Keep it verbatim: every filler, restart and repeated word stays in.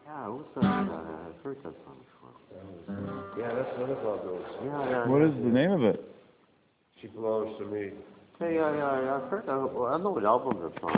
Yeah, who said that? I've heard that song before. Yeah, that's another club goes. Yeah, yeah. What yeah. is the name of it? She belongs to me. Hey, yeah, yeah, yeah. I've heard that. Well, I don't know what album that's on.